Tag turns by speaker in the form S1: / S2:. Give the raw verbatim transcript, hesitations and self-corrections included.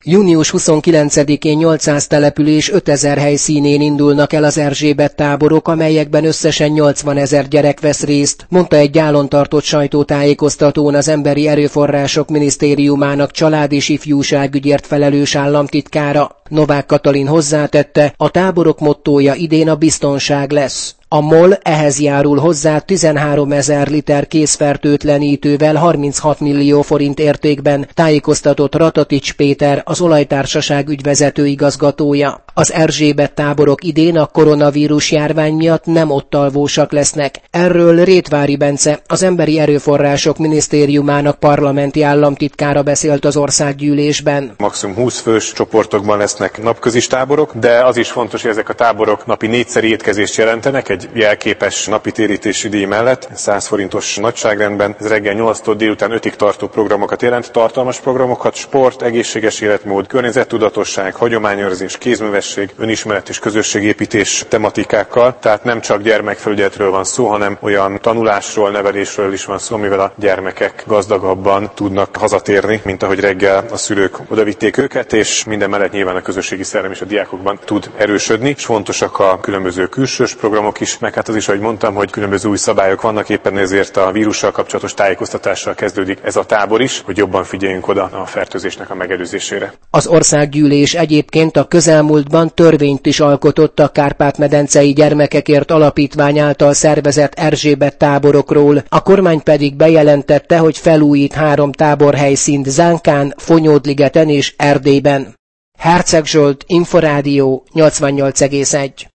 S1: június huszonkilencedikén nyolcszáz település ötezer helyszínén indulnak el az Erzsébet táborok, amelyekben összesen nyolcvanezer gyerek vesz részt, mondta egy gyálon tartott sajtótájékoztatón az Emberi Erőforrások Minisztériumának család- és ifjúságügyért felelős államtitkára. Novák Katalin hozzátette, a táborok mottója idén a biztonság lesz. A MOL ehhez járul hozzá tizenháromezer liter kézfertőtlenítővel harminchat millió forint értékben, tájékoztatott Ratatics Péter, az olajtársaság ügyvezető igazgatója. Az Erzsébet táborok idén a koronavírus járvány miatt nem ottalvósak lesznek. Erről Rétvári Bence, az Emberi Erőforrások Minisztériumának parlamenti államtitkára beszélt az országgyűlésben.
S2: Maximum húsz fős csoportokban lesznek napközis táborok, de az is fontos, hogy ezek a táborok napi négyszer étkezést jelentenek, egy jelképes napi térítési díj mellett, száz forintos nagyságrendben. Ez reggel nyolctól délután ötig tartó programokat jelent, tartalmas programokat, sport, egészséges életmód, környezettudatosság, hagyományőrzés, kézművesség, önismeret és közösségépítés tematikákkal. Tehát nem csak gyermekfelügyeletről van szó, hanem olyan tanulásról, nevelésről is van szó, amivel a gyermekek gazdagabban tudnak hazatérni, mint ahogy reggel a szülők odavitték őket, és minden mellett nyilván a közösségi szellem is a diákokban tud erősödni, és fontosak a különböző külsős programok is, meg hát az is, ahogy mondtam, hogy különböző új szabályok vannak, éppen ezért a vírussal kapcsolatos tájékoztatással kezdődik ez a tábor is, hogy jobban figyeljünk oda a fertőzésnek a megelőzésére.
S1: Az országgyűlés egyébként a közelmúltban törvényt is alkotott a Kárpát-medencei Gyermekekért Alapítvány által szervezett Erzsébet táborokról, a kormány pedig bejelentette, hogy felújít három táborhelyszínt Zánkán, Fonyódligeten és Erdélyben. Herceg Zsolt, Inforádió, nyolcvannyolc egész egy.